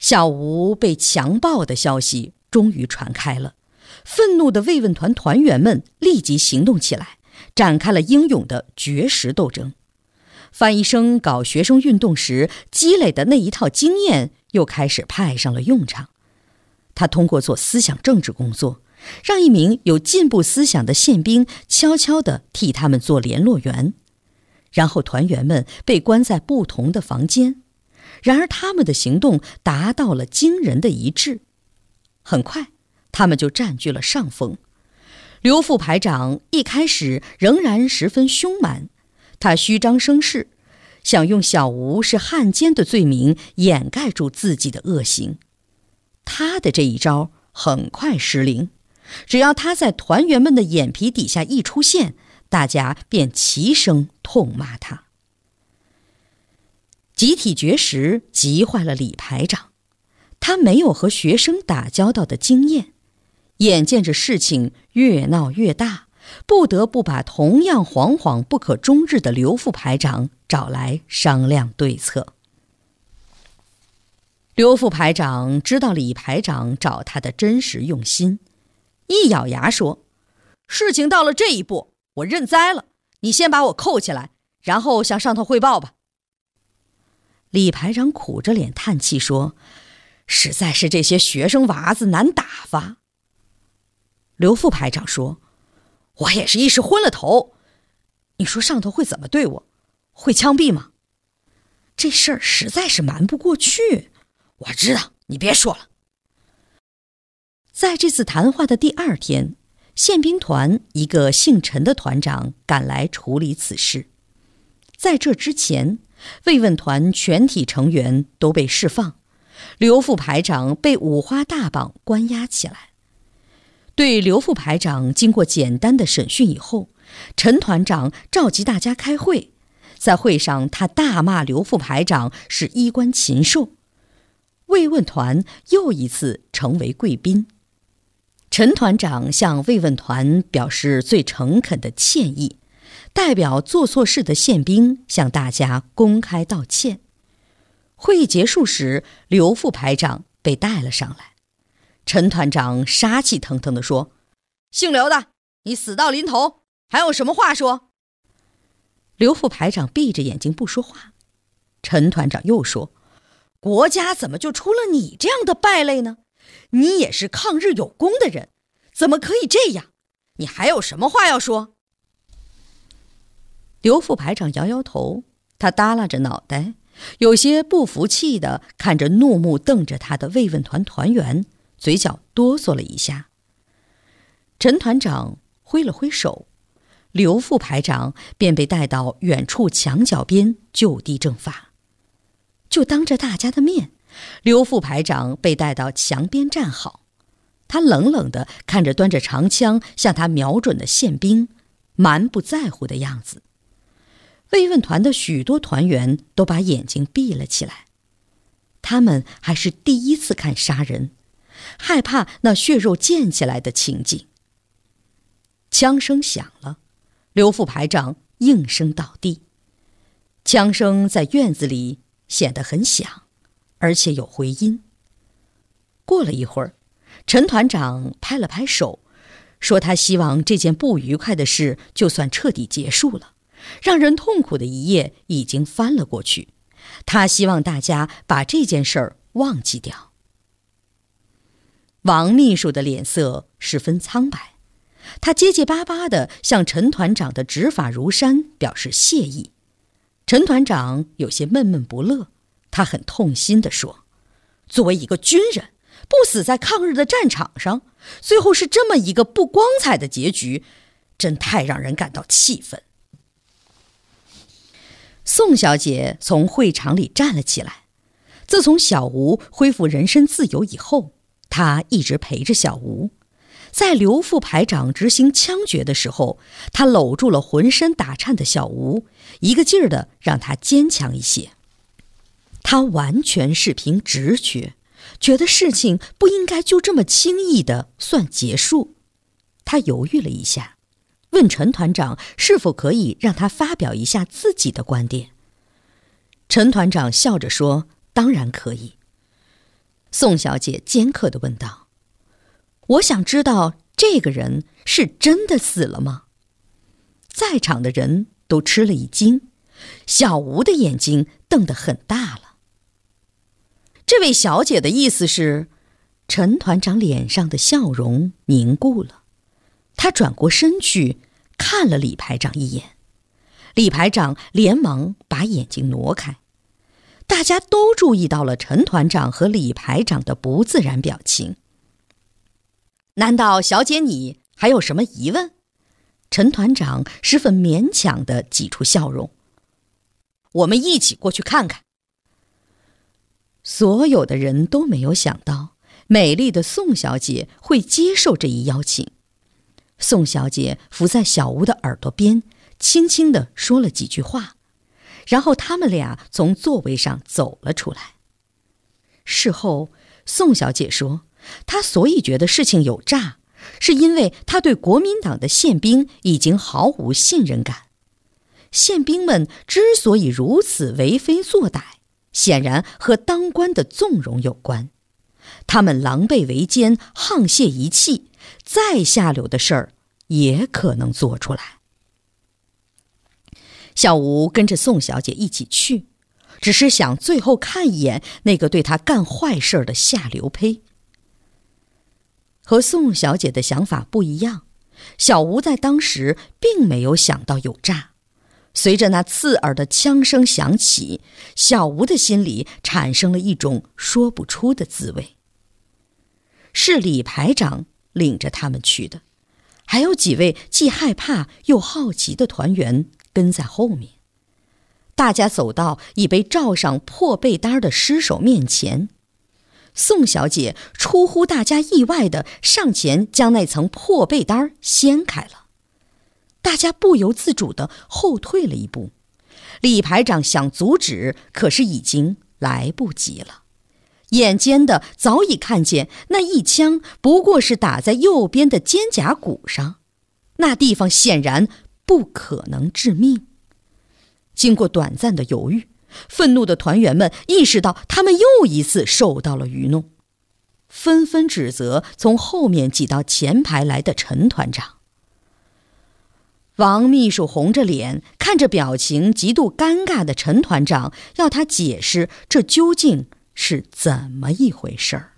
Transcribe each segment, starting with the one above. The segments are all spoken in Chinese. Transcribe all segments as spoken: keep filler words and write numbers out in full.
小吴被强暴的消息终于传开了，愤怒的慰问团团员们立即行动起来，展开了英勇的绝食斗争。范医生搞学生运动时积累的那一套经验又开始派上了用场。他通过做思想政治工作，让一名有进步思想的宪兵悄悄地替他们做联络员。然后团员们被关在不同的房间，然而他们的行动达到了惊人的一致。很快，他们就占据了上风。刘副排长一开始仍然十分凶蛮，他虚张声势，想用小吴是汉奸的罪名掩盖住自己的恶行。他的这一招很快失灵，只要他在团员们的眼皮底下一出现，大家便齐声痛骂他。集体绝食急坏了李排长，他没有和学生打交道的经验，眼见着事情越闹越大，不得不把同样惶惶不可终日的刘副排长找来商量对策。刘副排长知道李排长找他的真实用心，一咬牙说：事情到了这一步，我认栽了，你先把我扣起来，然后向上头汇报吧。李排长苦着脸叹气说：实在是这些学生娃子难打发。刘副排长说：我也是一时昏了头，你说上头会怎么对我？会枪毙吗？这事儿实在是瞒不过去。我知道，你别说了。在这次谈话的第二天，宪兵团一个姓陈的团长赶来处理此事。在这之前，慰问团全体成员都被释放，刘副排长被五花大绑关押起来。对刘副排长经过简单的审讯以后，陈团长召集大家开会，在会上他大骂刘副排长是衣冠禽兽。慰问团又一次成为贵宾。陈团长向慰问团表示最诚恳的歉意，代表做错事的宪兵向大家公开道歉。会议结束时，刘副排长被带了上来。陈团长杀气腾腾地说：姓刘的，你死到临头，还有什么话说？刘副排长闭着眼睛不说话。陈团长又说：国家怎么就出了你这样的败类呢？你也是抗日有功的人，怎么可以这样？你还有什么话要说？刘副排长摇摇头，他耷拉着脑袋，有些不服气地看着怒目瞪着他的慰问团团员，嘴角哆嗦了一下。陈团长挥了挥手，刘副排长便被带到远处墙角边就地正法。就当着大家的面，刘副排长被带到墙边站好，他冷冷地看着端着长枪向他瞄准的宪兵，蛮不在乎的样子。慰问团的许多团员都把眼睛闭了起来，他们还是第一次看杀人，害怕那血肉溅起来的情景。枪声响了，刘副排长应声倒地，枪声在院子里显得很响，而且有回音。过了一会儿，陈团长拍了拍手，说他希望这件不愉快的事就算彻底结束了，让人痛苦的一页已经翻了过去，他希望大家把这件事儿忘记掉。王秘书的脸色十分苍白，他结结巴巴地向陈团长的执法如山表示谢意。陈团长有些闷闷不乐，他很痛心地说：作为一个军人，不死在抗日的战场上，最后是这么一个不光彩的结局，真太让人感到气愤。宋小姐从会场里站了起来，自从小吴恢复人身自由以后，她一直陪着小吴。在刘副排长执行枪决的时候，他搂住了浑身打颤的小吴，一个劲儿地让他坚强一些。他完全是凭直觉，觉得事情不应该就这么轻易地算结束。他犹豫了一下，问陈团长是否可以让他发表一下自己的观点。陈团长笑着说：当然可以。 宋小姐尖刻地问道。我想知道这个人是真的死了吗？在场的人都吃了一惊，小吴的眼睛瞪得很大了。这位小姐的意思是，陈团长脸上的笑容凝固了，他转过身去看了李排长一眼，李排长连忙把眼睛挪开。大家都注意到了陈团长和李排长的不自然表情。难道小姐你还有什么疑问？陈团长十分勉强地挤出笑容。我们一起过去看看。所有的人都没有想到，美丽的宋小姐会接受这一邀请。宋小姐伏在小吴的耳朵边，轻轻地说了几句话，然后他们俩从座位上走了出来。事后，宋小姐说，她所以觉得事情有诈，是因为她对国民党的宪兵已经毫无信任感。宪兵们之所以如此为非作歹，显然和当官的纵容有关。他们狼狈为奸，沆瀣一气，再下流的事儿也可能做出来。小吴跟着宋小姐一起去，只是想最后看一眼那个对他干坏事的下流胚。和宋小姐的想法不一样，小吴在当时并没有想到有诈。随着那刺耳的枪声响起，小吴的心里产生了一种说不出的滋味。是李排长领着他们去的，还有几位既害怕又好奇的团员跟在后面。大家走到已被罩上破被单的尸首面前，宋小姐出乎大家意外地上前将那层破被单掀开了。大家不由自主地后退了一步，李排长想阻止，可是已经来不及了。眼尖的早已看见那一枪不过是打在右边的肩胛骨上，那地方显然不可能致命。经过短暂的犹豫，愤怒的团员们意识到他们又一次受到了愚弄，纷纷指责从后面挤到前排来的陈团长。王秘书红着脸看着表情极度尴尬的陈团长，要他解释这究竟是怎么一回事儿。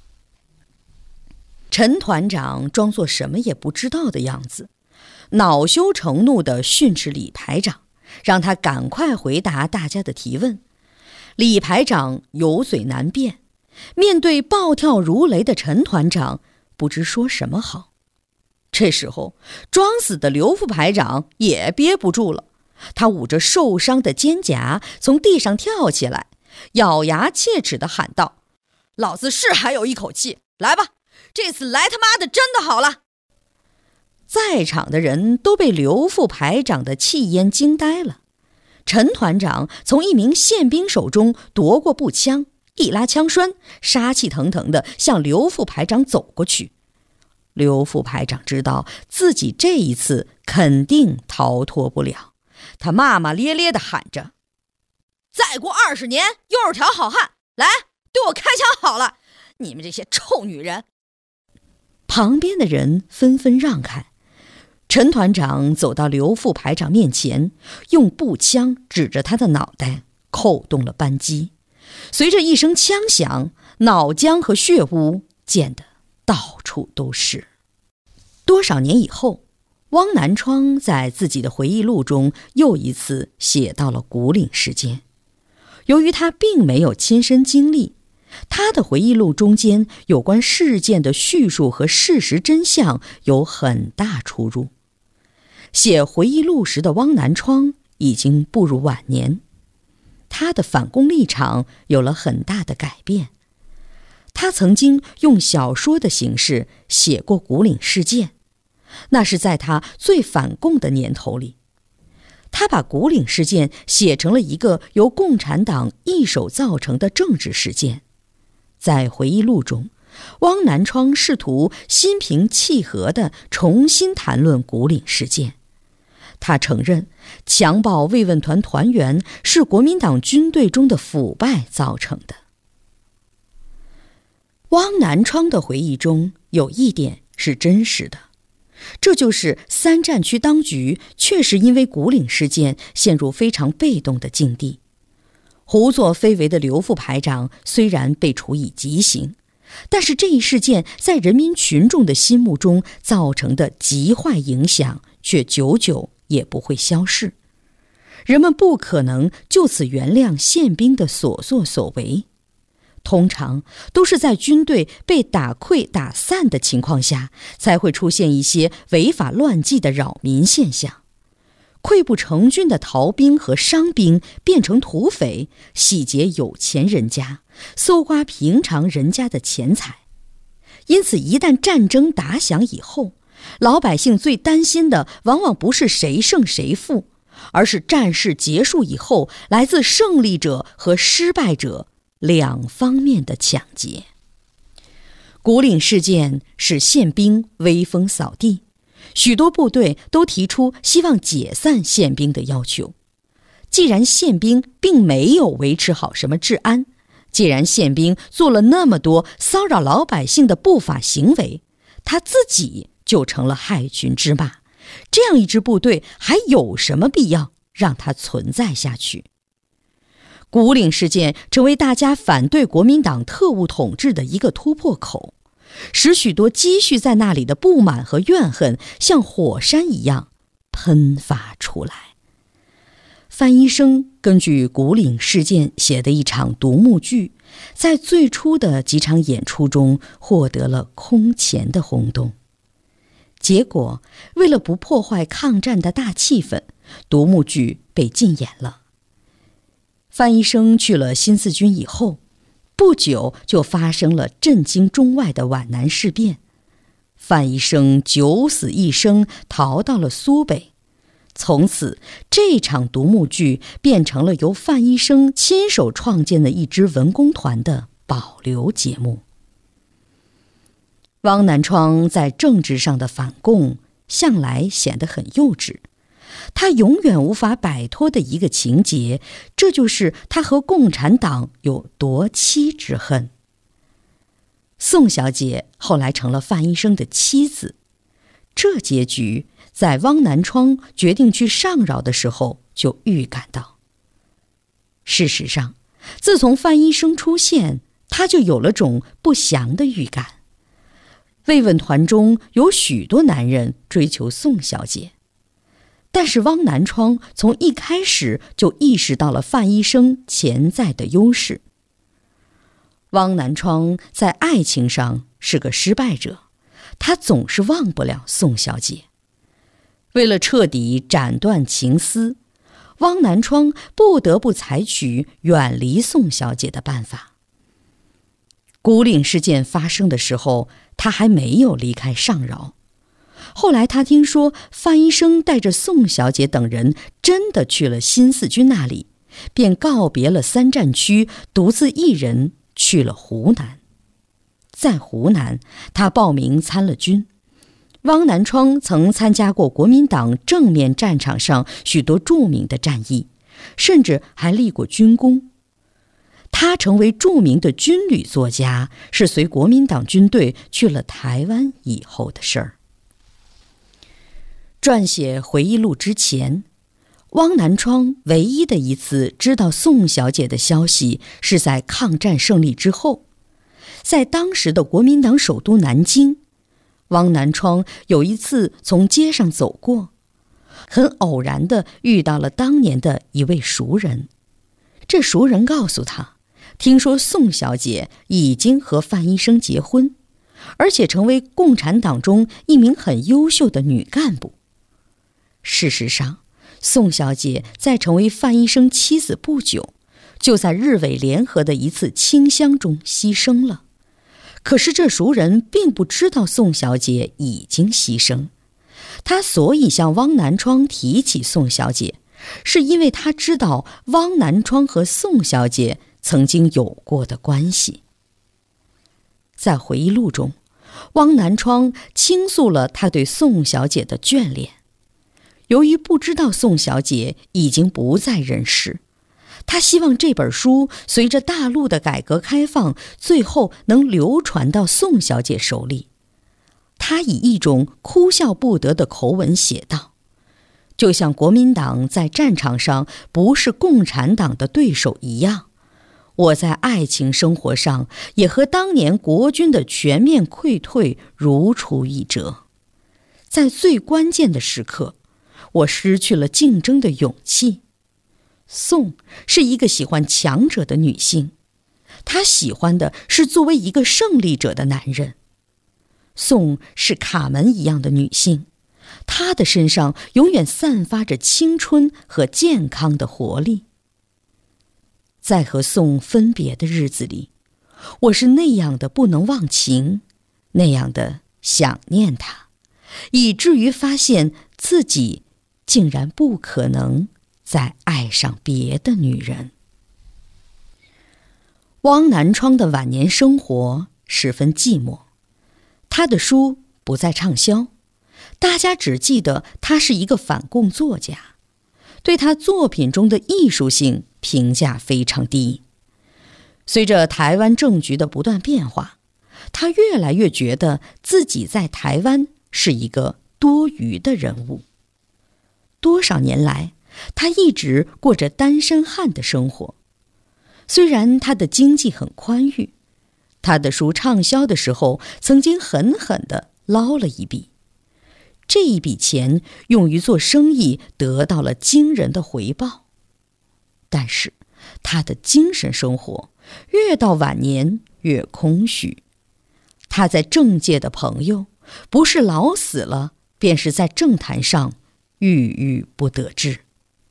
陈团长装作什么也不知道的样子，恼羞成怒地训斥李排长，让他赶快回答大家的提问。李排长有嘴难辩，面对暴跳如雷的陈团长，不知说什么好。这时候，装死的刘副排长也憋不住了，他捂着受伤的肩胛从地上跳起来，咬牙切齿地喊道：老子是还有一口气，来吧，这次来他妈的真的好了。在场的人都被刘副排长的气焰惊呆了。陈团长从一名宪兵手中夺过步枪，一拉枪栓，杀气腾腾地向刘副排长走过去。刘副排长知道自己这一次肯定逃脱不了，他骂骂咧咧地喊着：再过二十年又是条好汉，来对我开枪好了，你们这些臭女人！旁边的人纷纷让开。陈团长走到刘副排长面前，用步枪指着他的脑袋，扣动了扳机。随着一声枪响，脑浆和血污溅得到处都是。多少年以后，汪南窗在自己的回忆录中又一次写到了古岭事件。由于他并没有亲身经历，他的回忆录中间有关事件的叙述和事实真相有很大出入。写回忆录时的汪南窗已经步入晚年，他的反共立场有了很大的改变。他曾经用小说的形式写过古岭事件，那是在他最反共的年头里。他把古岭事件写成了一个由共产党一手造成的政治事件。在回忆录中，汪南窗试图心平气和地重新谈论古岭事件。他承认强暴慰问团团员是国民党军队中的腐败造成的。 汪南窗的回忆中有一点是真实的，这就是三战区当局确实因为古岭事件陷入非常被动的境地。胡作非为的刘副排长虽然被处以极刑，但是这一事件在人民群众的心目中造成的极坏影响却久久也不会消逝。人们不可能就此原谅宪兵的所作所为，通常都是在军队被打溃打散的情况下，才会出现一些违法乱纪的扰民现象。溃不成军的逃兵和伤兵变成土匪，洗劫有钱人家，搜刮平常人家的钱财。因此一旦战争打响以后，老百姓最担心的往往不是谁胜谁负，而是战事结束以后，来自胜利者和失败者两方面的抢劫。古岭事件使宪兵威风扫地，许多部队都提出希望解散宪兵的要求。既然宪兵并没有维持好什么治安，既然宪兵做了那么多骚扰老百姓的不法行为，他自己就成了害群之马，这样一支部队还有什么必要让它存在下去？古岭事件成为大家反对国民党特务统治的一个突破口，使许多积蓄在那里的不满和怨恨像火山一样喷发出来。范医生根据古岭事件写的一场独幕剧，在最初的几场演出中获得了空前的轰动。结果，为了不破坏抗战的大气氛，独幕剧被禁演了。范医生去了新四军以后，不久就发生了震惊中外的皖南事变。范医生九死一生逃到了苏北，从此这场独幕剧变成了由范医生亲手创建的一支文工团的保留节目。汪南窗在政治上的反共向来显得很幼稚，他永远无法摆脱的一个情节，这就是他和共产党有夺妻之恨。宋小姐后来成了范医生的妻子，这结局在汪南窗决定去上饶的时候就预感到。事实上，自从范医生出现，他就有了种不祥的预感。慰问团中有许多男人追求宋小姐，但是汪南窗从一开始就意识到了范医生潜在的优势。汪南窗在爱情上是个失败者，他总是忘不了宋小姐。为了彻底斩断情丝，汪南窗不得不采取远离宋小姐的办法。古岭事件发生的时候，他还没有离开上饶。后来他听说范医生带着宋小姐等人真的去了新四军那里，便告别了三战区，独自一人去了湖南。在湖南，他报名参了军。汪南窗曾参加过国民党正面战场上许多著名的战役，甚至还立过军功。他成为著名的军旅作家，是随国民党军队去了台湾以后的事儿。撰写回忆录之前，汪南窗唯一的一次知道宋小姐的消息是在抗战胜利之后。在当时的国民党首都南京，汪南窗有一次从街上走过，很偶然地遇到了当年的一位熟人。这熟人告诉他，听说宋小姐已经和范医生结婚，而且成为共产党中一名很优秀的女干部。事实上，宋小姐在成为范医生妻子不久，就在日伪联合的一次清乡中牺牲了。可是这熟人并不知道宋小姐已经牺牲，他所以向汪南窗提起宋小姐，是因为他知道汪南窗和宋小姐曾经有过的关系。在回忆录中，汪南窗倾诉了他对宋小姐的眷恋。由于不知道宋小姐已经不在人世， 他希望这本书随着大陆的改革开放，最后能流传到宋小姐手里。他以一种哭笑不得的口吻写道，就像国民党在战场上不是共产党的对手一样，我在爱情生活上也和当年国军的全面溃退如出一辙。在最关键的时刻，我失去了竞争的勇气。宋是一个喜欢强者的女性，她喜欢的是作为一个胜利者的男人。宋是卡门一样的女性，她的身上永远散发着青春和健康的活力。在和宋分别的日子里，我是那样的不能忘情，那样的想念他，以至于发现自己竟然不可能再爱上别的女人。汪南窗的晚年生活十分寂寞，他的书不再畅销，大家只记得他是一个反共作家，对他作品中的艺术性评价非常低。随着台湾政局的不断变化，他越来越觉得自己在台湾是一个多余的人物。多少年来，他一直过着单身汉的生活。虽然他的经济很宽裕，他的书畅销的时候，曾经狠狠地捞了一笔。这一笔钱用于做生意，得到了惊人的回报。但是，他的精神生活越到晚年越空虚。他在政界的朋友，不是老死了，便是在政坛上郁郁不得志。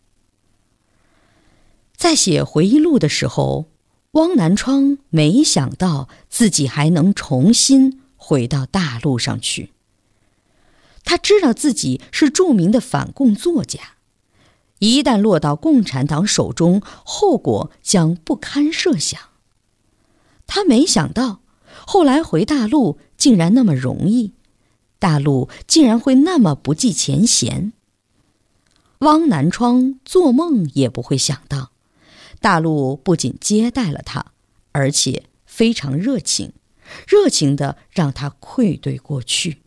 在写回忆录的时候，汪南窗没想到自己还能重新回到大陆上去。他知道自己是著名的反共作家，一旦落到共产党手中，后果将不堪设想。他没想到后来回大陆竟然那么容易，大陆竟然会那么不计前嫌。汪南窗做梦也不会想到，大陆不仅接待了他，而且非常热情，热情的让他愧对过去。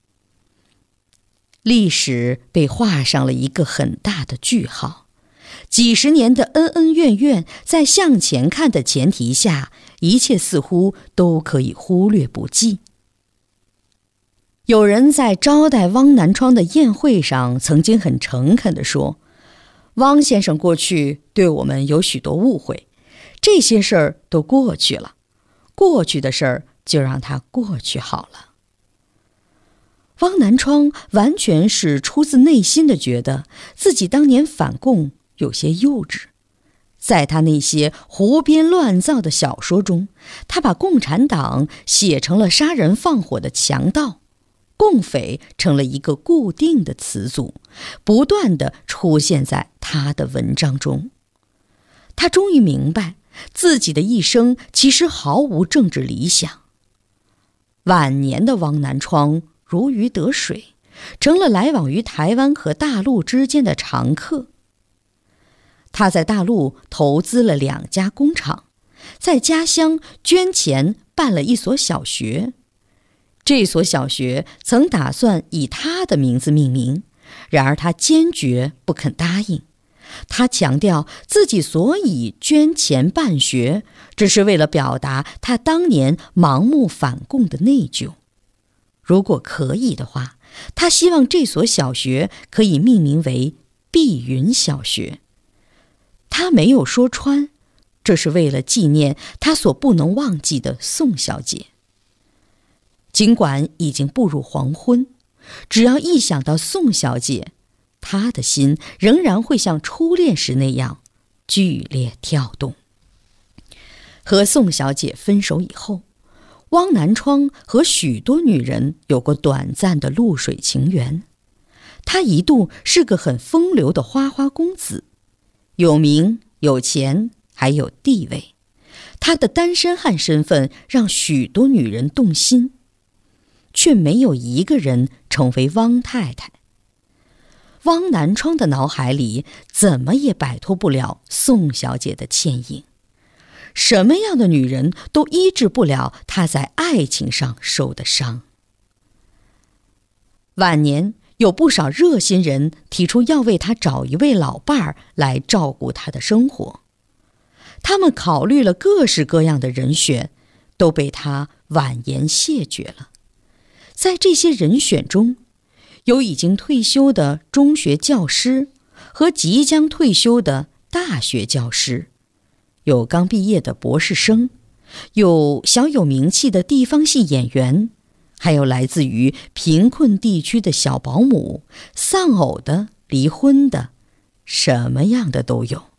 历史被画上了一个很大的句号，几十年的恩恩怨怨，在向前看的前提下，一切似乎都可以忽略不计。有人在招待汪南窗的宴会上曾经很诚恳地说，汪先生过去对我们有许多误会，这些事儿都过去了，过去的事儿就让它过去好了。汪南窗完全是出自内心的觉得自己当年反共有些幼稚。在他那些胡编乱造的小说中，他把共产党写成了杀人放火的强盗，共匪成了一个固定的词组，不断地出现在他的文章中。他终于明白，自己的一生其实毫无政治理想。晚年的汪南窗如鱼得水，成了来往于台湾和大陆之间的常客。他在大陆投资了两家工厂，在家乡捐钱办了一所小学。这所小学曾打算以他的名字命名，然而他坚决不肯答应。他强调自己所以捐钱办学，只是为了表达他当年盲目反共的内疚。如果可以的话，他希望这所小学可以命名为碧云小学。他没有说穿，这是为了纪念他所不能忘记的宋小姐。尽管已经步入黄昏，只要一想到宋小姐，他的心仍然会像初恋时那样剧烈跳动。和宋小姐分手以后，汪南窗和许多女人有过短暂的露水情缘。他一度是个很风流的花花公子，有名有钱还有地位。他的单身汉身份让许多女人动心，却没有一个人成为汪太太。 汪南窗的脑海里怎么也摆脱不了宋小姐的倩影。什么样的女人都医治不了她在爱情上受的伤。晚年有不少热心人提出要为她找一位老伴儿来照顾她的生活，他们考虑了各式各样的人选，都被她婉言谢绝了。在这些人选中，有已经退休的中学教师和即将退休的大学教师，有刚毕业的博士生，有小有名气的地方戏演员，还有来自于贫困地区的小保姆，丧偶的、离婚的，什么样的都有。